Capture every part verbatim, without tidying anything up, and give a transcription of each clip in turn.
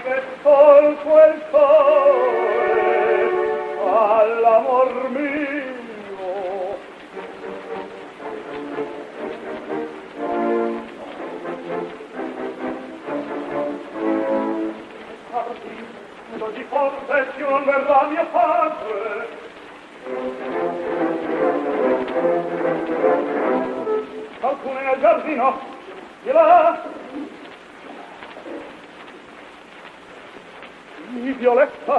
che tolgo il cuore all'amor mio. Partito di forte che non verrà mio padre. Qualcuno è nel giardino, di là. Di Violetta,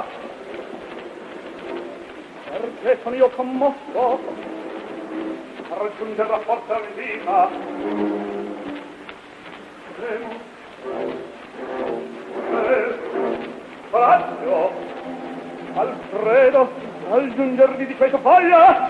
perché sono io commosso a raggiungere la forza visita. Temo, eh, coraggio, Alfredo, al giungervi di questa foglia.